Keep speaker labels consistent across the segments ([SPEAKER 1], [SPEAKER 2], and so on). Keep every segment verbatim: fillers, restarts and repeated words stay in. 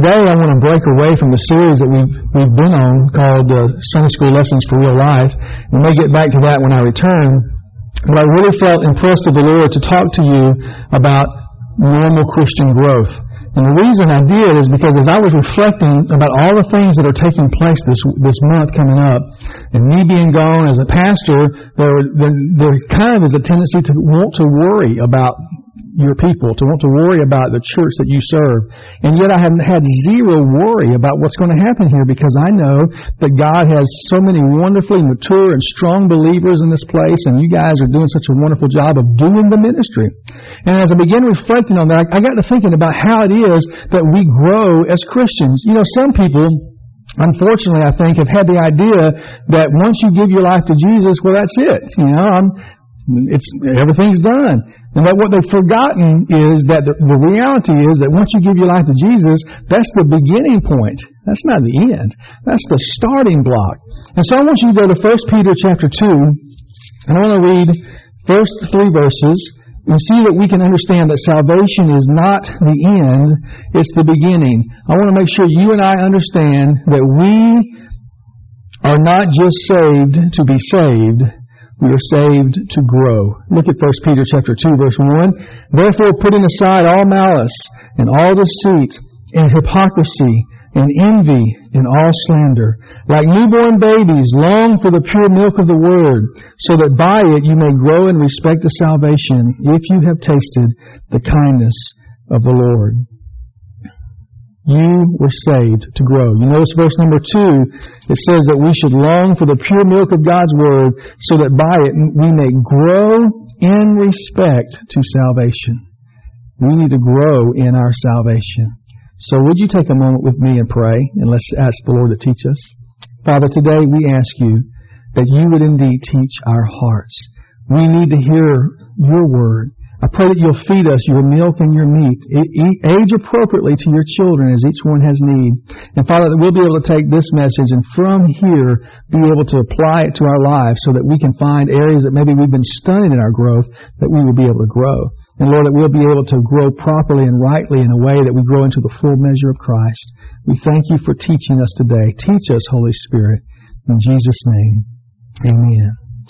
[SPEAKER 1] today I want to break away from the series that we've, we've been on called uh, Sunday School Lessons for Real Life. We may get back to that when I return. But I really felt impressed of the Lord to talk to you about normal Christian growth. And the reason I did is because as I was reflecting about all the things that are taking place this this month coming up, and me being gone as a pastor, there there, there kind of is a tendency to want to worry about your people, to want to worry about the church that you serve. And yet I have had zero worry about what's going to happen here, because I know that God has so many wonderfully mature and strong believers in this place, and you guys are doing such a wonderful job of doing the ministry. And as I began reflecting on that, I got to thinking about how it is that we grow as Christians. You know, some people, unfortunately, I think, have had the idea that once you give your life to Jesus, well, that's it. You know, I'm It's everything's done. And that what they've forgotten is that the, the reality is that once you give your life to Jesus, that's the beginning point. That's not the end. That's the starting block. And so I want you to go to First Peter chapter two, and I want to read first three verses and see that we can understand that salvation is not the end, it's the beginning. I want to make sure you and I understand that we are not just saved to be saved. We are saved to grow. Look at First Peter chapter two, verse one. Therefore, putting aside all malice and all deceit and hypocrisy and envy and all slander, like newborn babies, long for the pure milk of the word, so that by it you may grow in respect to salvation, if you have tasted the kindness of the Lord. You were saved to grow. You notice verse number two, it says that we should long for the pure milk of God's Word, so that by it we may grow in respect to salvation. We need to grow in our salvation. So would you take a moment with me and pray, and let's ask the Lord to teach us. Father, today we ask you that you would indeed teach our hearts. We need to hear your Word. I pray that you'll feed us your milk and your meat, age appropriately to your children as each one has need. And Father, that we'll be able to take this message and from here be able to apply it to our lives, so that we can find areas that maybe we've been stunted in our growth, that we will be able to grow. And Lord, that we'll be able to grow properly and rightly in a way that we grow into the full measure of Christ. We thank you for teaching us today. Teach us, Holy Spirit. In Jesus' name, amen.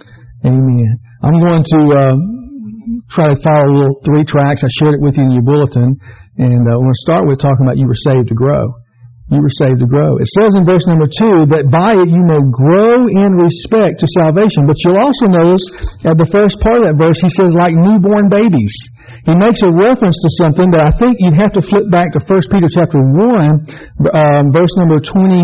[SPEAKER 1] Amen. I'm going to Uh, try to follow a little three tracks. I shared it with you in your bulletin. And uh, I want to start with talking about you were saved to grow. You were saved to grow. It says in verse number two that by it you may grow in respect to salvation. But you'll also notice at the first part of that verse, he says like newborn babies. He makes a reference to something that I think you'd have to flip back to First Peter chapter one, um, verse number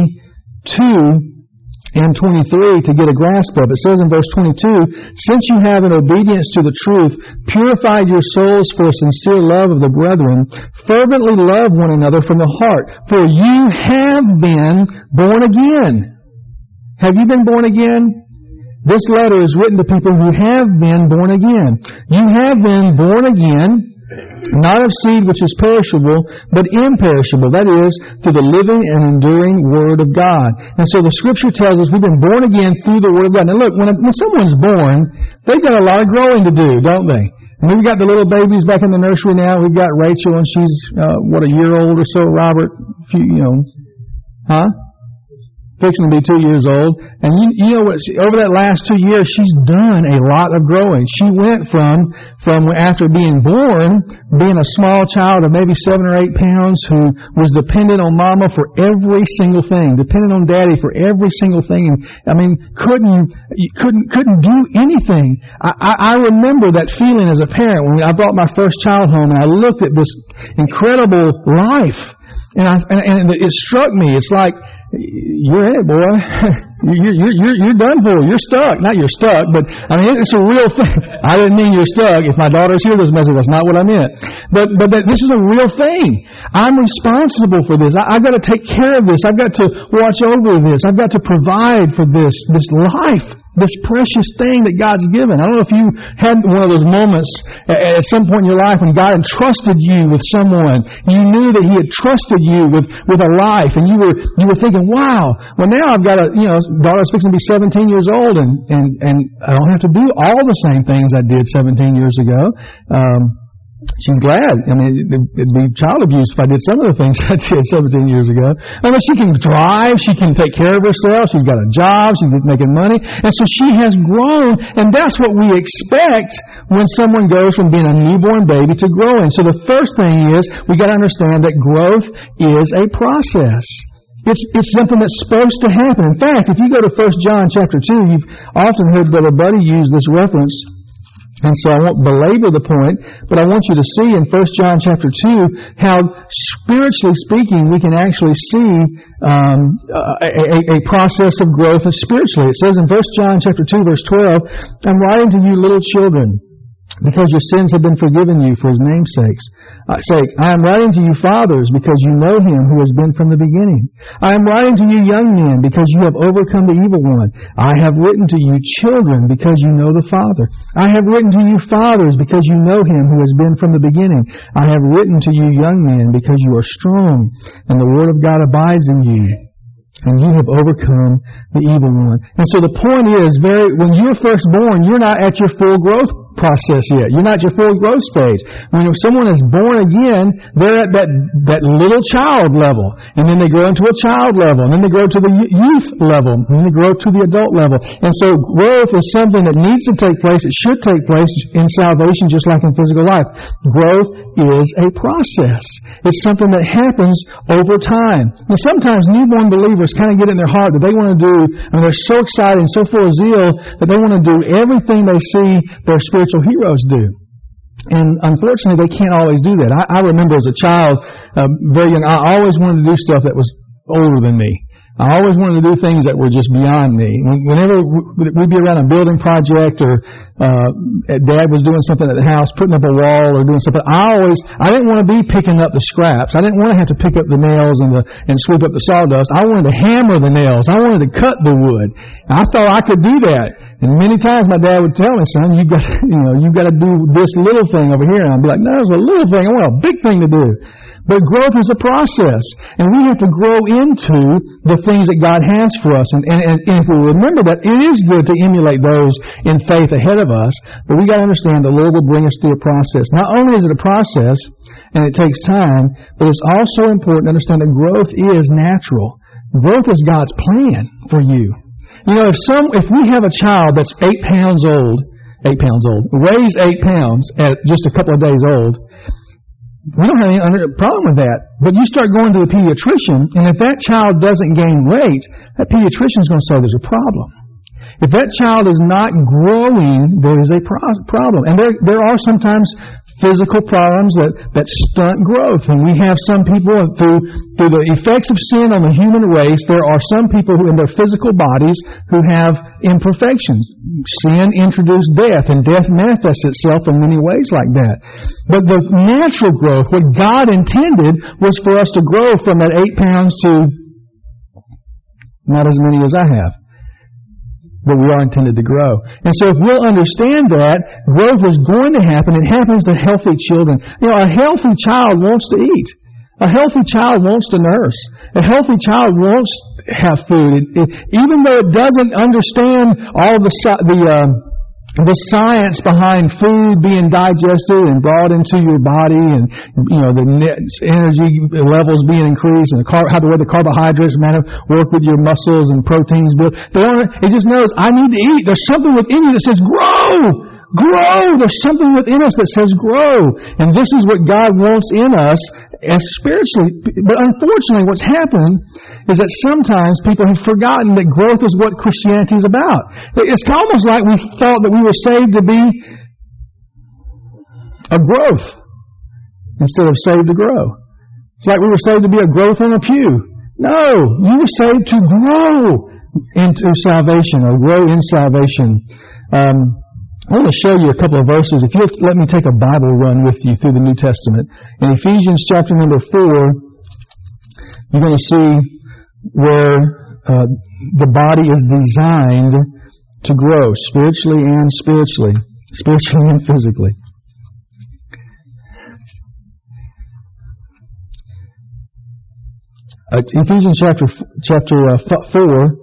[SPEAKER 1] twenty-two and twenty-three to get a grasp of it. It says in verse twenty-two, since you have in obedience to the truth purified your souls for a sincere love of the brethren, fervently love one another from the heart, for you have been born again. Have you been born again? This letter is written to people who have been born again. You have been born again, not of seed which is perishable, but imperishable. That is, through the living and enduring Word of God. And so the Scripture tells us we've been born again through the Word of God. Now look, when, a, when someone's born, they've got a lot of growing to do, don't they? And we've got the little babies back in the nursery now. We've got Rachel, and she's, uh, what, a year old or so. Robert, a few, you know, huh? Fixing to be two years old. And you, you know what, over that last two years, she's done a lot of growing. She went from, from after being born, being a small child of maybe seven or eight pounds who was dependent on mama for every single thing, dependent on daddy for every single thing. And, I mean, couldn't, couldn't, couldn't do anything. I, I, I remember that feeling as a parent when I brought my first child home and I looked at this incredible life. And, I, and, and it struck me. It's like, you're in it, boy. You're, you're, you're, you're done for. You're stuck. Not you're stuck, but I mean, it's a real thing. I didn't mean you're stuck. If my daughters hear this message, that's not what I meant. But, but that this is a real thing. I'm responsible for this. I, I've got to take care of this. I've got to watch over this. I've got to provide for this, this life, this precious thing that God's given. I don't know if you had one of those moments at, at some point in your life when God entrusted you with someone. You knew that He had trusted you with, with a life, and you were, you were thinking, wow, well now I've got a, you know, daughter's fixing to be seventeen years old, and, and, and I don't have to do all the same things I did seventeen years ago. Um, She's glad. I mean, it'd be child abuse if I did some of the things I did seventeen years ago. I mean, she can drive. She can take care of herself. She's got a job. She's making money. And so she has grown, and that's what we expect when someone goes from being a newborn baby to growing. So the first thing is we got to understand that growth is a process. It's, it's something that's supposed to happen. In fact, if you go to First John chapter two, you've often heard Brother Buddy use this reference. And so I won't belabor the point, but I want you to see in First John chapter two how, spiritually speaking, we can actually see um, a, a, a process of growth spiritually. It says in First John chapter two, verse twelve, I'm writing to you little children, because your sins have been forgiven you for His name's sakes. Uh, sake. I am writing to you fathers, because you know Him who has been from the beginning. I am writing to you young men, because you have overcome the evil one. I have written to you children, because you know the Father. I have written to you fathers, because you know Him who has been from the beginning. I have written to you young men, because you are strong, and the Word of God abides in you, and you have overcome the evil one. And so the point is, very when you're first born, you're not at your full growth process yet. You're not at your full growth stage. When someone is born again, they're at that, that little child level. And then they grow into a child level. And then they grow to the youth level. And then they grow to the adult level. And so growth is something that needs to take place. It should take place in salvation just like in physical life. Growth is a process. It's something that happens over time. Now sometimes newborn believers kind of get in their heart that they want to do, I mean they're so excited and so full of zeal that they want to do everything they see their spiritual heroes do. And unfortunately, they can't always do that. I, I remember as a child, uh, very young, I always wanted to do stuff that was older than me. I always wanted to do things that were just beyond me. Whenever we'd be around a building project or uh, Dad was doing something at the house, putting up a wall or doing something, I always, I didn't want to be picking up the scraps. I didn't want to have to pick up the nails and the, and sweep up the sawdust. I wanted to hammer the nails. I wanted to cut the wood. And I thought I could do that. And many times my dad would tell me, son, you've got, you know, you've got to do this little thing over here. And I'd be like, no, it's a little thing. I want a big thing to do. But growth is a process, and we have to grow into the things that God has for us. And, and, and if we remember that, it is good to emulate those in faith ahead of us, but we got to understand the Lord will bring us through a process. Not only is it a process, and it takes time, but it's also important to understand that growth is natural. Growth is God's plan for you. You know, if some, if we have a child that's eight pounds old, eight pounds old, weighs eight pounds at just a couple of days old, we don't have any problem with that. But you start going to the pediatrician, and if that child doesn't gain weight, that pediatrician is going to say there's a problem. If that child is not growing, there is a pro- problem. And there, there are sometimes physical problems that, that stunt growth. And we have some people, through, through the effects of sin on the human race, there are some people who in their physical bodies who have imperfections. Sin introduced death, and death manifests itself in many ways like that. But the natural growth, what God intended, was for us to grow from that eight pounds to not as many as I have. But we are intended to grow. And so if we'll understand that, growth is going to happen. It happens to healthy children. You know, a healthy child wants to eat. A healthy child wants to nurse. A healthy child wants to have food. It, it, even though it doesn't understand all the the uh, the science behind food being digested and brought into your body, and you know the energy levels being increased, and the car, how the way the carbohydrates matter work with your muscles and proteins build. They don't. It just knows I need to eat. There's something within you that says grow, grow. There's something within us that says grow, and this is what God wants in us as spiritually. But unfortunately, what's happened is that sometimes people have forgotten that growth is what Christianity is about. It's almost like we thought that we were saved to be a growth instead of saved to grow. It's like we were saved to be a growth in a pew. No, you were saved to grow into salvation or grow in salvation. Um, I want to show you a couple of verses. If you have to, let me take a Bible run with you through the New Testament. In Ephesians chapter number four, you're going to see where uh, the body is designed to grow spiritually and spiritually, spiritually and physically. Uh, Ephesians chapter chapter uh, four.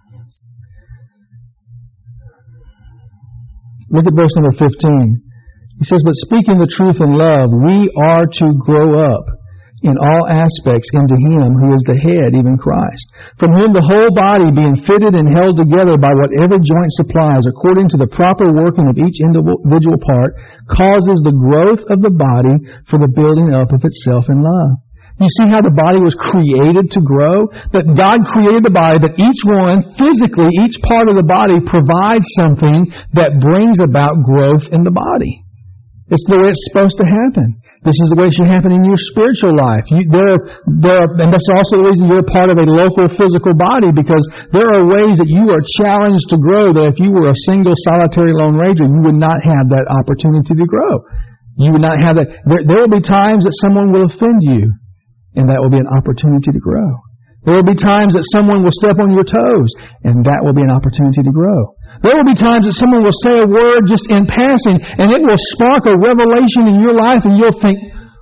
[SPEAKER 1] Look at verse number fifteen. He says, but speaking the truth in love, we are to grow up in all aspects into Him who is the head, even Christ, from whom the whole body, being fitted and held together by what every joint supplies, according to the proper working of each individual part, causes the growth of the body for the building up of itself in love. You see how the body was created to grow? That God created the body, that each one, physically, each part of the body provides something that brings about growth in the body. It's the way it's supposed to happen. This is the way it should happen in your spiritual life. You, there, there, and that's also the reason you're a part of a local physical body, because there are ways that you are challenged to grow that if you were a single solitary lone ranger, you would not have that opportunity to grow. You would not have that. There, there will be times that someone will offend you, and that will be an opportunity to grow. There will be times that someone will step on your toes, and that will be an opportunity to grow. There will be times that someone will say a word just in passing, and it will spark a revelation in your life, and you'll think,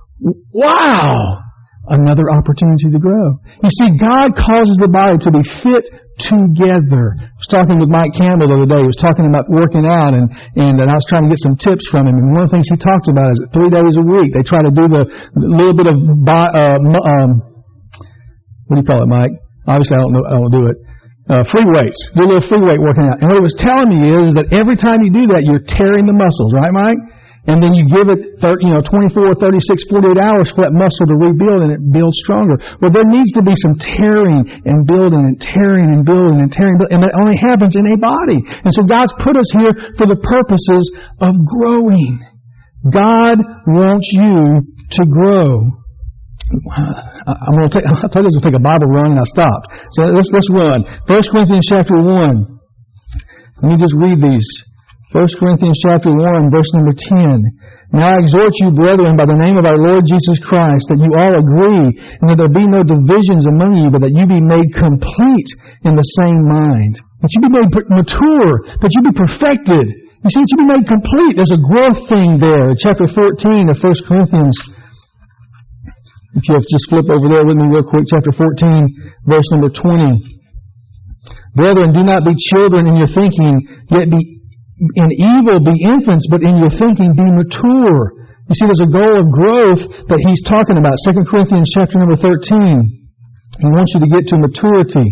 [SPEAKER 1] wow, another opportunity to grow. You see, God causes the body to be fit together. I was talking with Mike Campbell the other day. He was talking about working out, and, and, and I was trying to get some tips from him. And one of the things he talked about is that three days a week they try to do the, the little bit of, uh, um, what do you call it, Mike? Obviously, I don't know. I don't do it. Uh, free weights. Do a little free weight working out. And what it was telling me is that every time you do that, you're tearing the muscles, right, Mike? And then you give it, thirty, you know, twenty-four, thirty-six, forty-eight hours for that muscle to rebuild, and it builds stronger. Well, there needs to be some tearing and building and tearing and building and tearing, and that only happens in a body. And so God's put us here for the purposes of growing. God wants you to grow. I'm going to take, I told you I was going to take a Bible run, and I stopped. So let's, let's run. First Corinthians chapter one. Let me just read these. First Corinthians chapter one, verse number ten. Now I exhort you, brethren, by the name of our Lord Jesus Christ, that you all agree, and that there be no divisions among you, but that you be made complete in the same mind. That you be made mature, that you be perfected. You see, that you be made complete. There's a growth thing there. Chapter fourteen of First Corinthians. If you have just flip over there with me real quick, chapter fourteen, verse number twenty. Brethren, do not be children in your thinking, yet be in evil be infants, but in your thinking be mature. You see, there's a goal of growth that he's talking about. Second Corinthians chapter number thirteen. He wants you to get to maturity,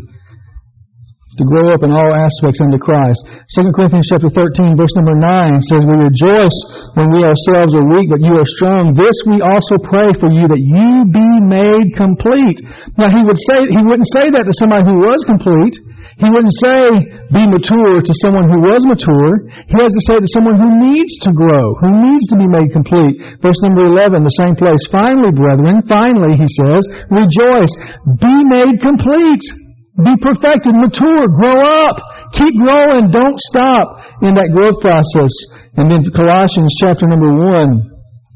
[SPEAKER 1] to grow up in all aspects unto Christ. Second Corinthians chapter thirteen, verse number nine says, we rejoice when we ourselves are weak, but you are strong. This we also pray for you, that you be made complete. Now, he would say, he wouldn't say that to somebody who was complete. He wouldn't say, be mature to someone who was mature. He has to say to someone who needs to grow, who needs to be made complete. Verse number eleven, the same place. Finally, brethren, finally, he says, rejoice, be made complete. Be perfected, mature, grow up. Keep growing, don't stop in that growth process. And then Colossians chapter number one.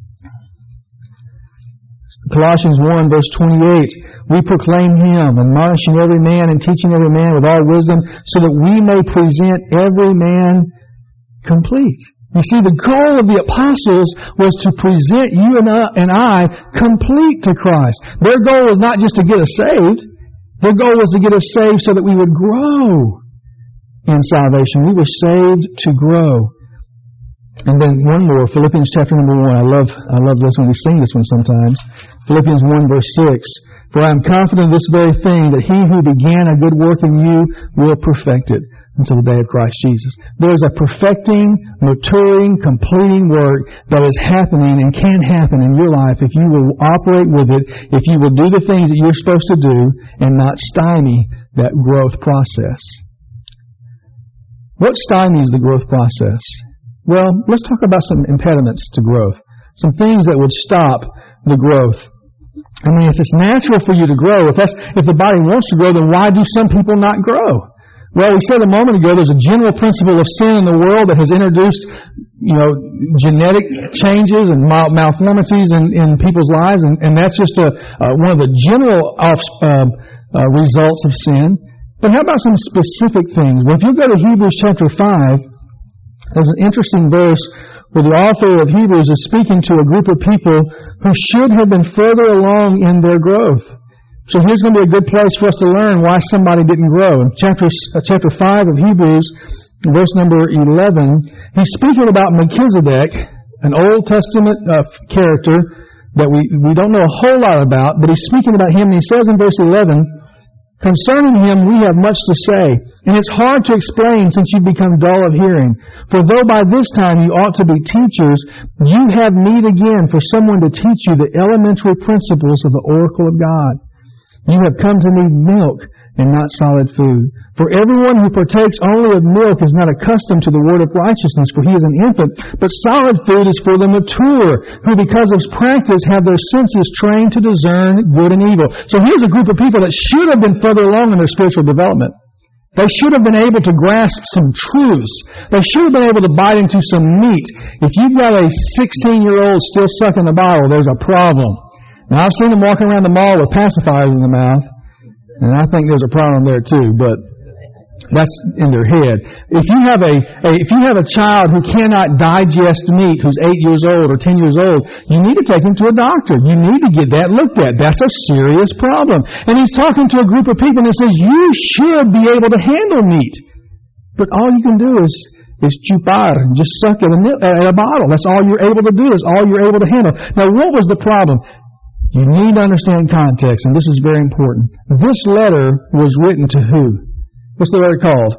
[SPEAKER 1] Colossians one, verse twenty-eight. We proclaim Him, admonishing every man and teaching every man with all wisdom, so that we may present every man complete. You see, the goal of the apostles was to present you and I complete to Christ. Their goal was not just to get us saved. Their goal was to get us saved so that we would grow in salvation. We were saved to grow. And then one more, Philippians chapter number one. I love, I love this when we sing this one sometimes. Philippians one, verse six. For I am confident of this very thing, that He who began a good work in you will perfect it until the day of Christ Jesus. There is a perfecting, maturing, completing work that is happening and can happen in your life if you will operate with it, if you will do the things that you're supposed to do and not stymie that growth process. What stymies the growth process? Well, let's talk about some impediments to growth. Some things that would stop the growth. I mean, if it's natural for you to grow, if that's, if the body wants to grow, then why do some people not grow? Well, we said a moment ago, there's a general principle of sin in the world that has introduced, you know, genetic changes and mal- malformities in, in people's lives, and, and that's just a, uh, one of the general off, uh, uh, results of sin. But how about some specific things? Well, if you go to Hebrews chapter five, there's an interesting verse where the author of Hebrews is speaking to a group of people who should have been further along in their growth. So here's going to be a good place for us to learn why somebody didn't grow. In chapter, uh, chapter five of Hebrews, verse number eleven, he's speaking about Melchizedek, an Old Testament uh, character that we, we don't know a whole lot about, but he's speaking about him, and he says in verse eleven, concerning him we have much to say, and it's hard to explain since you've become dull of hearing. For though by this time you ought to be teachers, you have need again for someone to teach you the elementary principles of the oracle of God. You have come to need milk and not solid food. For everyone who partakes only of milk is not accustomed to the word of righteousness, for he is an infant. But solid food is for the mature, who because of practice have their senses trained to discern good and evil. So here's a group of people that should have been further along in their spiritual development. They should have been able to grasp some truths. They should have been able to bite into some meat. If you've got a sixteen-year-old still sucking the bottle, there's a problem. Now, I've seen them walking around the mall with pacifiers in the mouth, and I think there's a problem there too, but that's in their head. If you have a, a if you have a child who cannot digest meat, who's eight years old or ten years old, you need to take him to a doctor. You need to get that looked at. That's a serious problem. And he's talking to a group of people and he says, you should be able to handle meat. But all you can do is is chupar, just suck at a, at a bottle. That's all you're able to do. Is all you're able to handle. Now, what was the problem? You need to understand context, and this is very important. This letter was written to who? What's the letter called?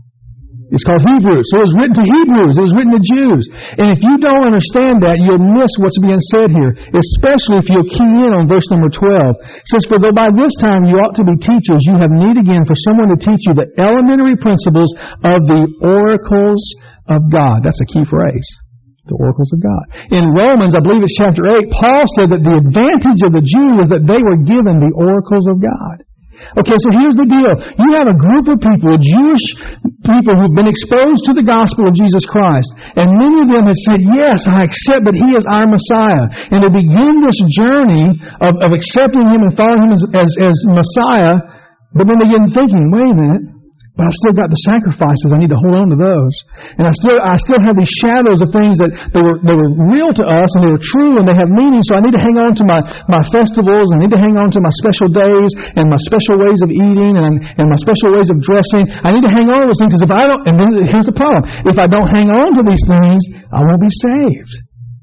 [SPEAKER 1] It's called Hebrews. So it was written to Hebrews. It was written to Jews. And if you don't understand that, you'll miss what's being said here, especially if you'll key in on verse number twelve. It says, for though by this time you ought to be teachers, you have need again for someone to teach you the elementary principles of the oracles of God. That's a key phrase. The oracles of God. In Romans, I believe it's chapter eight, Paul said that the advantage of the Jew was that they were given the oracles of God. Okay, so here's the deal. You have a group of people, Jewish people who've been exposed to the gospel of Jesus Christ, and many of them have said, yes, I accept that He is our Messiah. And to begin this journey of, of accepting Him and following Him as, as, as Messiah, but then they get thinking, wait a minute, but I've still got the sacrifices. I need to hold on to those. And I still I still have these shadows of things that they were they were real to us and they were true and they have meaning. So I need to hang on to my, my festivals. I need to hang on to my special days and my special ways of eating and, and my special ways of dressing. I need to hang on to those things because if I don't, and then here's the problem. If I don't hang on to these things, I won't be saved.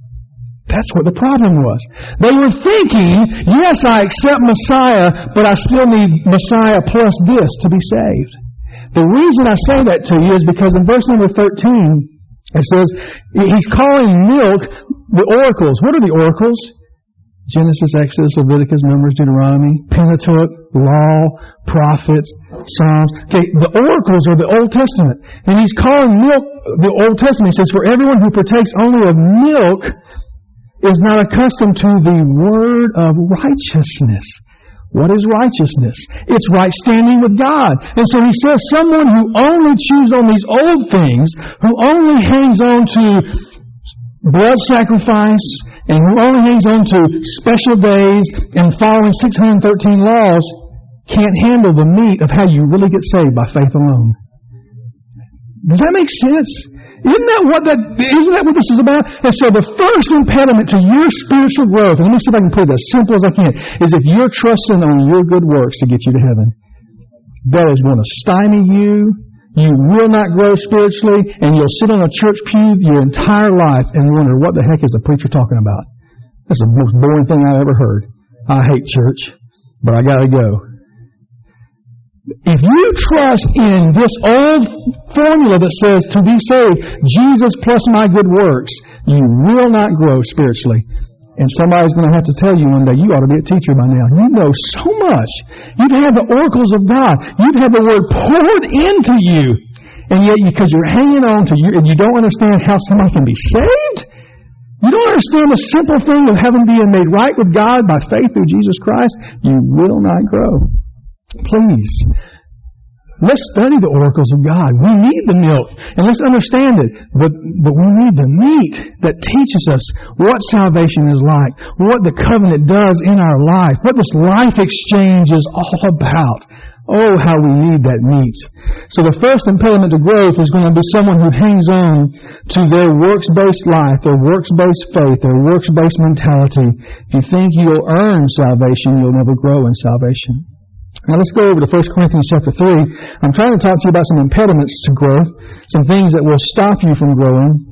[SPEAKER 1] That's what the problem was. They were thinking, yes, I accept Messiah, but I still need Messiah plus this to be saved. The reason I say that to you is because in verse number thirteen, it says, he's calling milk the oracles. What are the oracles? Genesis, Exodus, Leviticus, Numbers, Deuteronomy, Pentateuch, Law, Prophets, Psalms. Okay, the oracles are the Old Testament. And he's calling milk the Old Testament. He says, for everyone who partakes only of milk is not accustomed to the word of righteousness. What is righteousness? It's right standing with God. And so he says someone who only chews on these old things, who only hangs on to blood sacrifice, and who only hangs on to special days and following six hundred thirteen laws, can't handle the meat of how you really get saved by faith alone. Does that make sense? Isn't that what that, isn't that what this is about? And so the first impediment to your spiritual growth, and let me see if I can put it as simple as I can, is if you're trusting on your good works to get you to heaven. That is going to stymie you. You will not grow spiritually, and you'll sit on a church pew your entire life and wonder, what the heck is the preacher talking about? That's the most boring thing I've ever heard. I hate church, but I gotta go. If you trust in this old formula that says to be saved, Jesus plus my good works, you will not grow spiritually. And somebody's going to have to tell you one day, you ought to be a teacher by now. You know so much. You've had the oracles of God. You've had the Word poured into you. And yet, because you're hanging on to you, and you don't understand how somebody can be saved, you don't understand the simple thing of having been made right with God by faith through Jesus Christ, you will not grow. Please, let's study the oracles of God. We need the milk, and let's understand it. But but we need the meat that teaches us what salvation is like, what the covenant does in our life, what this life exchange is all about. Oh, how we need that meat. So the first impediment to growth is going to be someone who hangs on to their works-based life, their works-based faith, their works-based mentality. If you think you'll earn salvation, you'll never grow in salvation. Now let's go over to First Corinthians chapter three. I'm trying to talk to you about some impediments to growth, some things that will stop you from growing.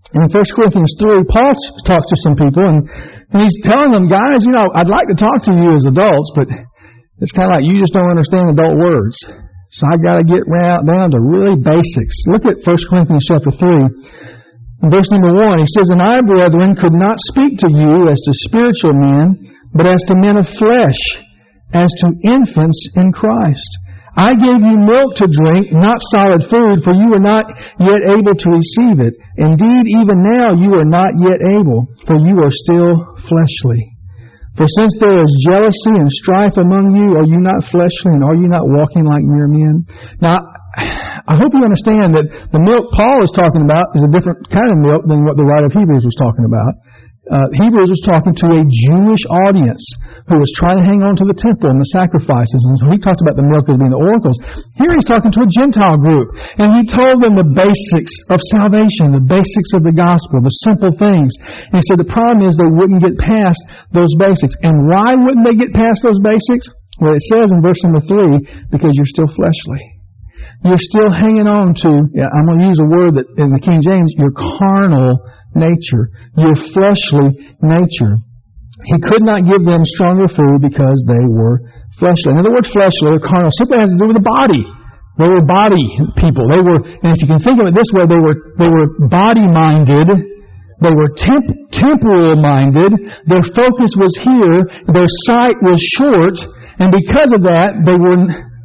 [SPEAKER 1] And in First Corinthians three, Paul talks to some people, and, and he's telling them, guys, you know, I'd like to talk to you as adults, but it's kind of like you just don't understand adult words. So I got to get down to really basics. Look at First Corinthians chapter three. In verse number one, he says, "And I, brethren, could not speak to you as to spiritual men, but as to men of flesh, as to infants in Christ. I gave you milk to drink, not solid food, for you were not yet able to receive it. Indeed, even now you are not yet able, for you are still fleshly. For since there is jealousy and strife among you, are you not fleshly, and are you not walking like mere men?" Now, I hope you understand that the milk Paul is talking about is a different kind of milk than what the writer of Hebrews was talking about. Uh, Hebrews was talking to a Jewish audience who was trying to hang on to the temple and the sacrifices. And so he talked about the milk as being the oracles. Here he's talking to a Gentile group. And he told them the basics of salvation, the basics of the gospel, the simple things. And he said the problem is they wouldn't get past those basics. And why wouldn't they get past those basics? Well, it says in verse number three, because you're still fleshly. You're still hanging on to, yeah, I'm going to use a word that in the King James, your carnal nature, your fleshly nature. He could not give them stronger food because they were fleshly. And the word fleshly or carnal simply has to do with the body. They were body people. They were, and if you can think of it this way, they were they were body-minded. They were temp, temporal-minded. Their focus was here. Their sight was short, and because of that, they were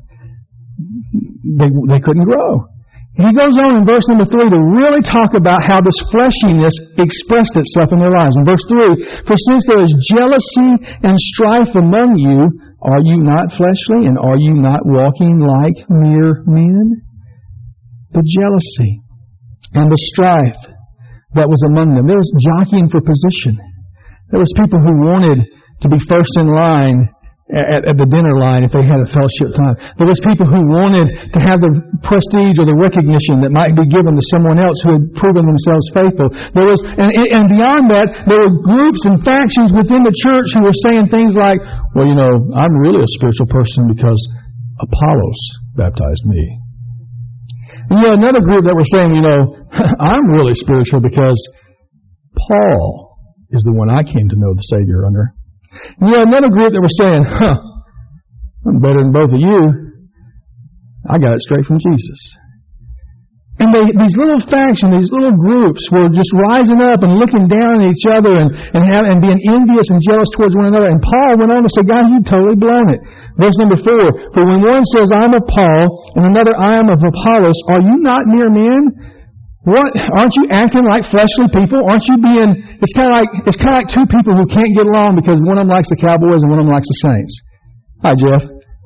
[SPEAKER 1] they they couldn't grow. He goes on in verse number three to really talk about how this fleshiness expressed itself in their lives. In verse three, "For since there is jealousy and strife among you, are you not fleshly, and are you not walking like mere men?" The jealousy and the strife that was among them. There was jockeying for position. There was people who wanted to be first in line At, at the dinner line if they had a fellowship time. There was people who wanted to have the prestige or the recognition that might be given to someone else who had proven themselves faithful. There was, and, and beyond that, there were groups and factions within the church who were saying things like, well, you know, I'm really a spiritual person because Apollos baptized me. And you know, another group that were saying, you know, I'm really spiritual because Paul is the one I came to know the Savior under. And you had another group that were saying, huh, I'm better than both of you. I got it straight from Jesus. And they, these little factions, these little groups were just rising up and looking down at each other and, and, have, and being envious and jealous towards one another. And Paul went on to say, guys, you've totally blown it. Verse number four, "For when one says, I'm of Paul, and another, I am of Apollos, are you not mere men? What? Aren't you acting like fleshly people? Aren't you being, it's kind of like, it's kind of like two people who can't get along because one of them likes the Cowboys and one of them likes the Saints." Hi, Jeff.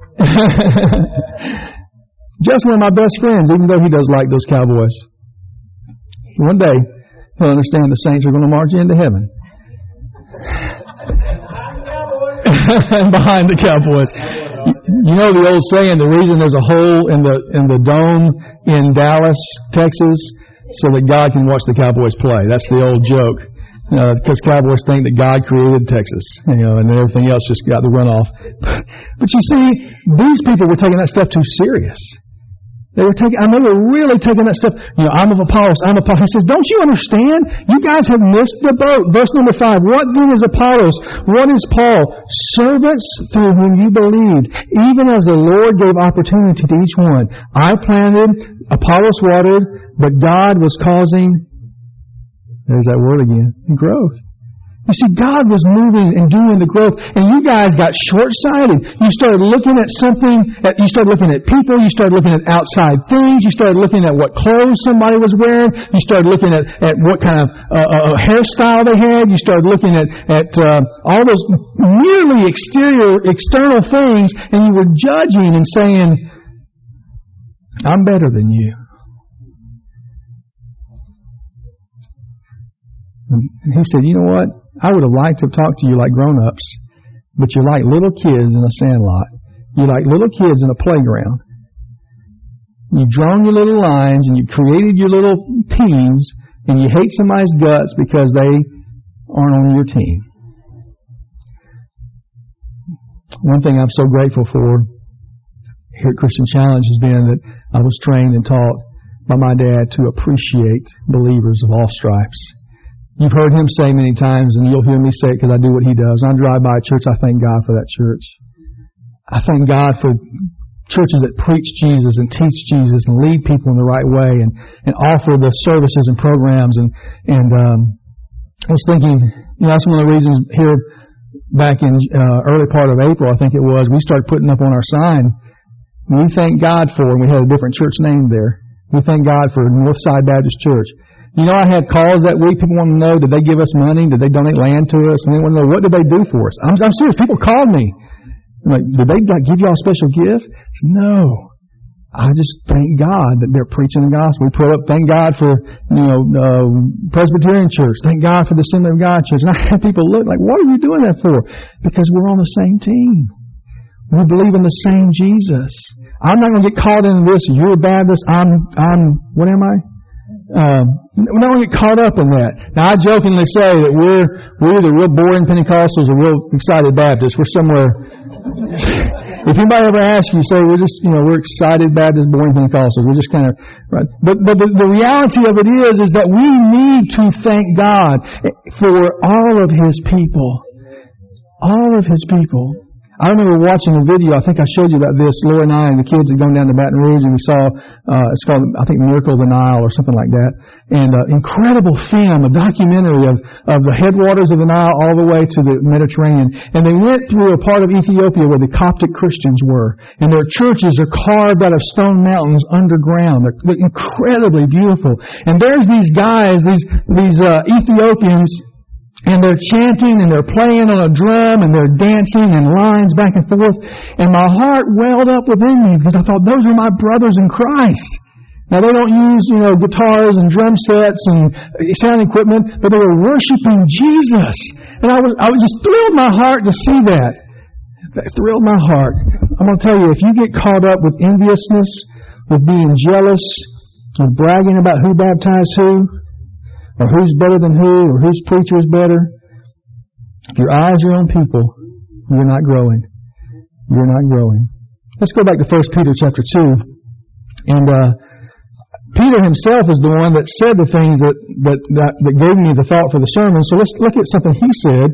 [SPEAKER 1] Jeff's one of my best friends, even though he does like those Cowboys. One day, he'll understand the Saints are going to march into heaven. And behind the Cowboys. You know the old saying, the reason there's a hole in the, in the dome in Dallas, Texas, so that God can watch the Cowboys play. That's the old joke. Because uh, Cowboys think that God created Texas, you know, and then everything else just got the runoff. But you see, these people were taking that stuff too serious. They were taking, and they were really taking that stuff. You know, I'm of Apollos, I'm of Apollos. He says, don't you understand? You guys have missed the boat. Verse number five. "What then is Apollos? What is Paul? Servants through whom you believed, even as the Lord gave opportunity to each one. I planted, Apollos watered, but God was causing," there's that word again, growth. You see, God was moving and doing the growth, and you guys got short-sighted. You started looking at something, at, you started looking at people, you started looking at outside things, you started looking at what clothes somebody was wearing, you started looking at, at what kind of uh, uh, hairstyle they had, you started looking at, at uh, all those merely exterior, external things, and you were judging and saying, I'm better than you. And he said, you know what? I would have liked to have talked to you like grown-ups, but you're like little kids in a sandlot. You're like little kids in a playground. You've drawn your little lines and you created your little teams, and you hate somebody's guts because they aren't on your team. One thing I'm so grateful for here at Christian Challenge has been that I was trained and taught by my dad to appreciate believers of all stripes. You've heard him say many times, and you'll hear me say it because I do what he does. When I drive by a church, I thank God for that church. I thank God for churches that preach Jesus and teach Jesus and lead people in the right way and, and offer the services and programs. And, and um, I was thinking, you know, that's one of the reasons here back in uh, early part of April, I think it was, we started putting up on our sign, we thank God for, and we had a different church name there. We thank God for Northside Baptist Church. You know, I had calls that week. People wanted to know, did they give us money? Did they donate land to us? And they want to know, what did they do for us? I'm, I'm serious. People called me. I'm like, did they give y'all a special gift? I said, no. I just thank God that they're preaching the gospel. We put up, thank God for, you know, uh, Presbyterian Church. Thank God for the Assembly of God Church. And I had people look like, what are you doing that for? Because we're on the same team. We believe in the same Jesus. I'm not going to get caught in this. You're a Baptist. I'm, I'm, what am I? Um, we're not going to get caught up in that. Now, I jokingly say that we're we're either real boring Pentecostals or real excited Baptists. We're somewhere. If anybody ever asks you, say we're just, you know, we're excited Baptists, boring Pentecostals. We're just kind of right. But but the, the reality of it is is that we need to thank God for all of His people, all of His people. I remember watching a video, I think I showed you about this, Laura and I and the kids had gone down to Baton Rouge and we saw, uh, it's called, I think, Miracle of the Nile or something like that. And, uh, incredible film, a documentary of, of the headwaters of the Nile all the way to the Mediterranean. And they went through a part of Ethiopia where the Coptic Christians were. And their churches are carved out of stone mountains underground. They're, they're incredibly beautiful. And there's these guys, these, these, uh, Ethiopians, and they're chanting and they're playing on a drum and they're dancing in lines back and forth. And my heart welled up within me because I thought, those are my brothers in Christ. Now they don't use, you know, guitars and drum sets and sound equipment, but they were worshiping Jesus. And I was, I was just thrilled my heart to see that. That thrilled my heart. I'm going to tell you, if you get caught up with enviousness, with being jealous, with bragging about who baptized who, or who's better than who, or whose preacher is better. If your eyes are on people, you're not growing. You're not growing. Let's go back to First Peter chapter two. And uh, Peter himself is the one that said the things that, that, that, that gave me the thought for the sermon. So let's look at something he said.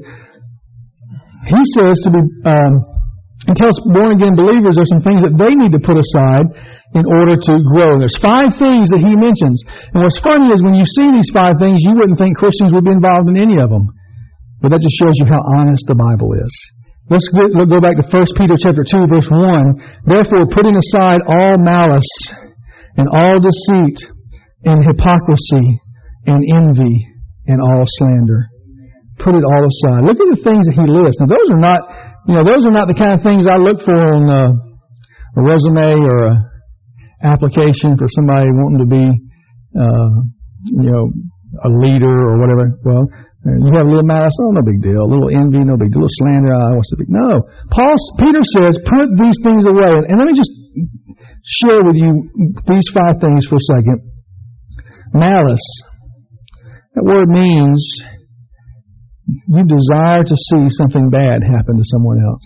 [SPEAKER 1] He says to be... Um, He tells born-again believers there's some things that they need to put aside in order to grow. And there's five things that he mentions. And what's funny is when you see these five things, you wouldn't think Christians would be involved in any of them. But that just shows you how honest the Bible is. Let's go back to First Peter chapter two, verse one. Therefore, putting aside all malice and all deceit and hypocrisy and envy and all slander. Put it all aside. Look at the things that he lists. Now, those are not... You know, those are not the kind of things I look for on a, a resume or a application for somebody wanting to be, uh, you know, a leader or whatever. Well, you have a little malice, oh, no big deal. A little envy, no big deal. A little slander, oh, what's the big deal? No. Paul, Peter says, put these things away. And let me just share with you these five things for a second. Malice. That word means... you desire to see something bad happen to someone else.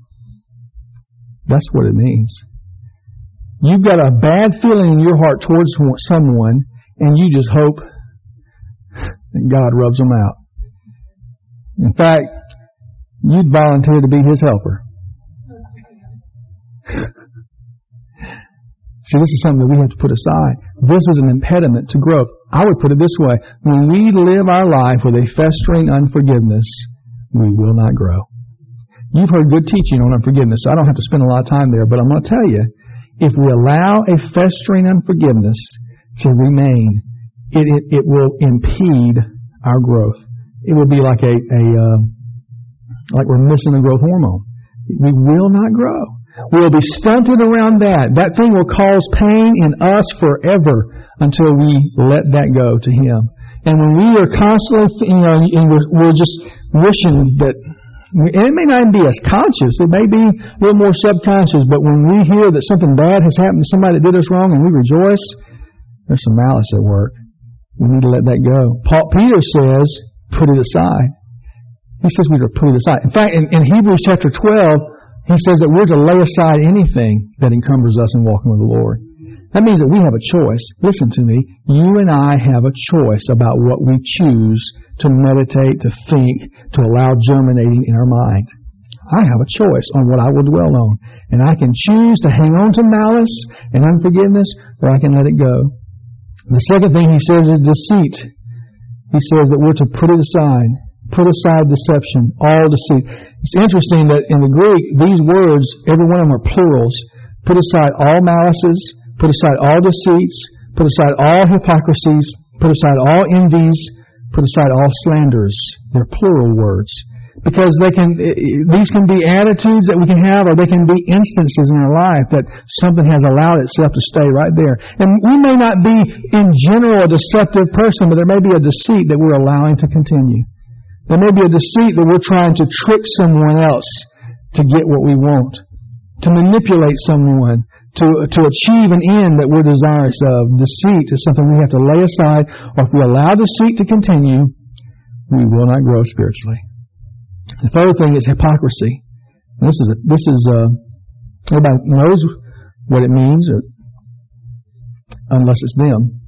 [SPEAKER 1] That's what it means. You've got a bad feeling in your heart towards someone, and you just hope that God rubs them out. In fact, you'd volunteer to be his helper. See, this is something that we have to put aside. This is an impediment to growth. I would put it this way. When we live our life with a festering unforgiveness, we will not grow. You've heard good teaching on unforgiveness, so I don't have to spend a lot of time there, but I'm going to tell you, if we allow a festering unforgiveness to remain, it, it, it will impede our growth. It will be like a, a uh, like we're missing a growth hormone. We will not grow. We'll be stunted around that. That thing will cause pain in us forever until we let that go to Him. And when we are constantly, you know, and we're, we're just wishing that, and it may not even be as conscious, it may be a little more subconscious, but when we hear that something bad has happened to somebody that did us wrong and we rejoice, there's some malice at work. We need to let that go. Paul, Peter says, put it aside. He says we're to put it aside. In fact, in, in Hebrews chapter twelve, he says that we're to lay aside anything that encumbers us in walking with the Lord. That means that we have a choice. Listen to me. You and I have a choice about what we choose to meditate, to think, to allow germinating in our mind. I have a choice on what I will dwell on. And I can choose to hang on to malice and unforgiveness, or I can let it go. The second thing he says is deceit. He says that we're to put it aside. Put aside deception, all deceit. It's interesting that in the Greek, these words, every one of them are plurals. Put aside all malices, put aside all deceits, put aside all hypocrisies, put aside all envies, put aside all slanders. They're plural words. Because they can, these can be attitudes that we can have, or they can be instances in our life that something has allowed itself to stay right there. And we may not be, in general, a deceptive person, but there may be a deceit that we're allowing to continue. There may be a deceit that we're trying to trick someone else to get what we want, to manipulate someone, to to achieve an end that we're desirous of. Deceit is something we have to lay aside, or if we allow deceit to continue, we will not grow spiritually. The third thing is hypocrisy. This is a, this is a, everybody knows what it means, unless it's them.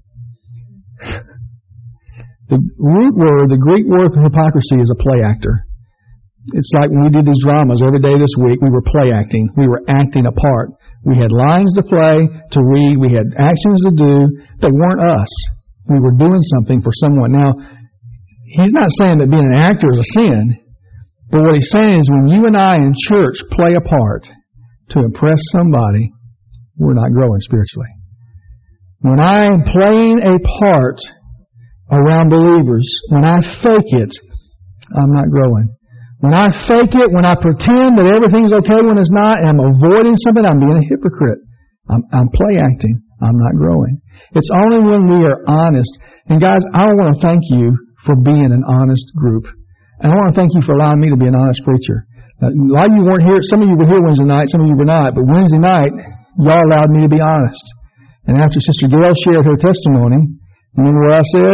[SPEAKER 1] The root word, the Greek word for hypocrisy is a play actor. It's like when we did these dramas every day this week, we were play acting. We were acting a part. We had lines to play, to read. We had actions to do. They weren't us. We were doing something for someone. Now, he's not saying that being an actor is a sin, but what he's saying is when you and I in church play a part to impress somebody, we're not growing spiritually. When I am playing a part around believers, when I fake it, I'm not growing. When I fake it, when I pretend that everything's okay when it's not, and I'm avoiding something, I'm being a hypocrite. I'm, I'm play acting. I'm not growing. It's only when we are honest. And guys, I want to thank you for being an honest group. And I want to thank you for allowing me to be an honest preacher. Now, a lot of you weren't here. Some of you were here Wednesday night. Some of you were not. But Wednesday night, y'all allowed me to be honest. And after Sister Gail shared her testimony, remember what I said?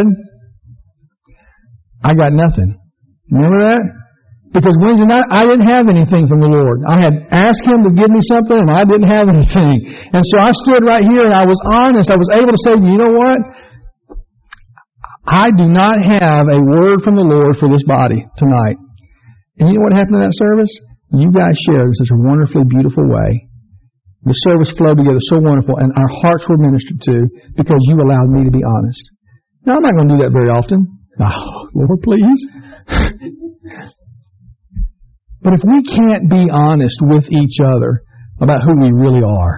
[SPEAKER 1] I got nothing. Remember that? Because Wednesday night, I didn't have anything from the Lord. I had asked Him to give me something, and I didn't have anything. And so I stood right here, and I was honest. I was able to say, you know what? I do not have a word from the Lord for this body tonight. And you know what happened in that service? You guys shared in such a wonderfully beautiful way. The service flowed together so wonderful, and our hearts were ministered to because you allowed me to be honest. Now, I'm not going to do that very often. Oh, Lord, please. But if we can't be honest with each other about who we really are,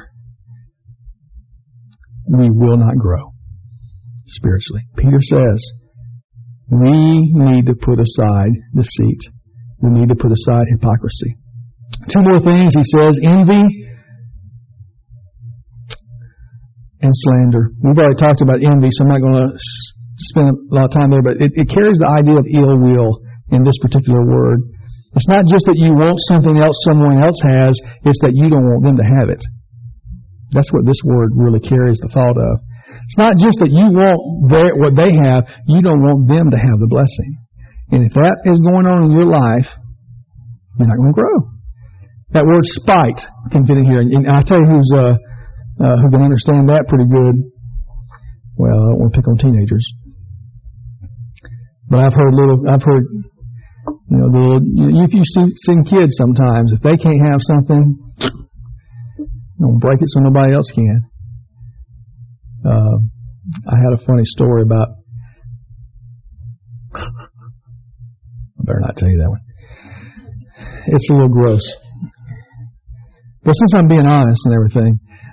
[SPEAKER 1] we will not grow spiritually. Peter says, we need to put aside deceit. We need to put aside hypocrisy. Two more things. He says, envy and slander. We've already talked about envy, so I'm not going to spend a lot of time there, but it, it carries the idea of ill will in this particular word. It's not just that you want something else someone else has, it's that you don't want them to have it. That's what this word really carries the thought of. It's not just that you want their, what they have, you don't want them to have the blessing. And if that is going on in your life, you're not going to grow. That word spite can fit in here. And I'll tell you who's, uh, uh, who can understand that pretty good. Well, I don't want to pick on teenagers. But I've heard little, I've heard, you know, the, if you see, see kids sometimes, if they can't have something, don't break it so nobody else can. Uh, I had a funny story about, I better not tell you that one. It's a little gross. But since I'm being honest and everything,